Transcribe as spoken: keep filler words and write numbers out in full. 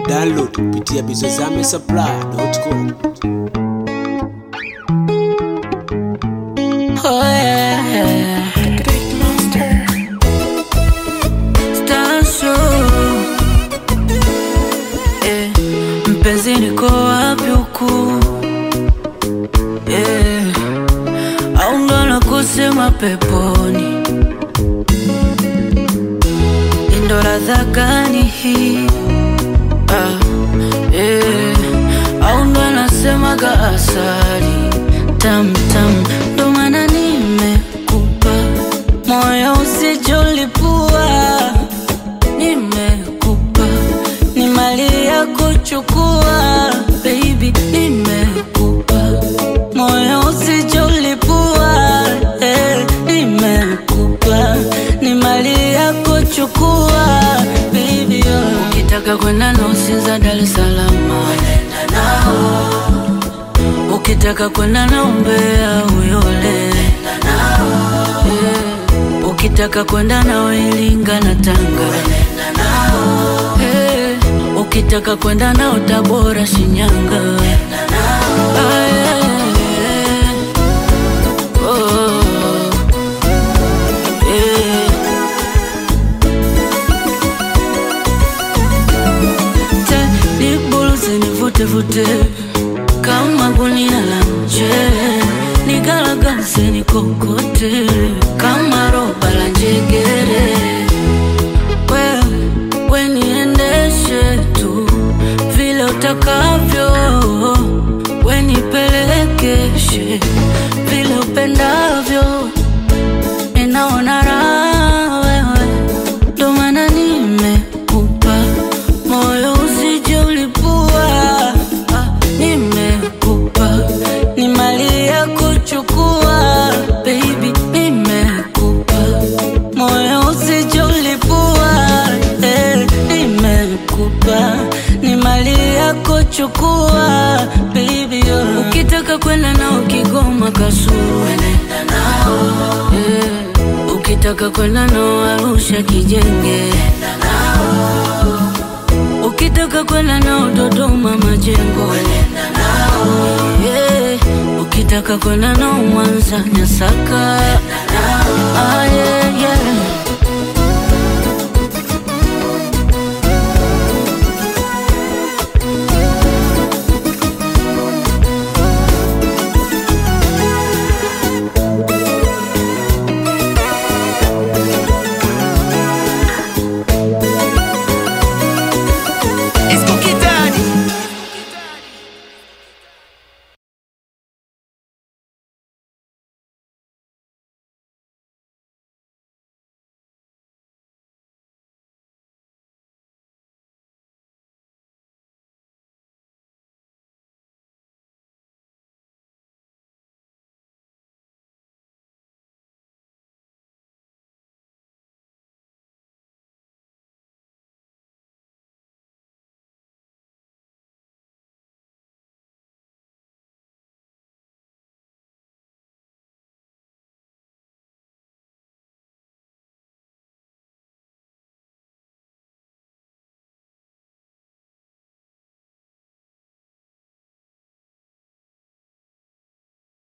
Download kupitia bizozame supply dot com. Oh yeah, Big Monster Star Show. Eh, mpenzi niko wapi huku? Eh, au ndo nakusema peponi? Ndo ladha gani hii? Ah, eh, au ndo nasemaga asali tam tam, ndo maana nimekupa moyo usijolipua. Nimekupa ni mali ya kuchukua, baby. Nimekupa moyo usijolipua, eh, nimekupa ni mali ya kuchukua, baby. Oh. Ukitaka kwenda na Usinza Dar es Salaam, nenda nao. Ukitaka kwenda na Mbeya Uyole, nenda nao. Yeah. Ukitaka kwenda na Iringa na Tanga, nenda nao. Yeah. Ukitaka kwenda na Tabora Shinyanga, nenda nao. Ah, yeah, yeah. Oh, yeah. Nivute vute kama gunia la mche, nigalagaze nikokote kama roba la njegere. Wewe, we niendeshe tu vile utakavyo, we nipelekeshe vile upendavyo. Ninaona raha wewe, ndo maana nimekupa moyo usijolipua. Nimekupa ni mali ya kuchukua, baby. Nimekupa moyo usijolipua, eh, nimekupa ni mali ya kuchukua, baby. Oh. Ukitaka kwenda nao Kigoma Kasulu, nenda nao. Eh, ukitaka kwenda nao Arusha Kijenge, nenda nao. Ukitaka kwenda nao Dodoma Majengo, nenda nao. Yeah. Ukitaka kwenda nao Mwanza Nyasaka, nenda nao. Ah, yeah, yeah.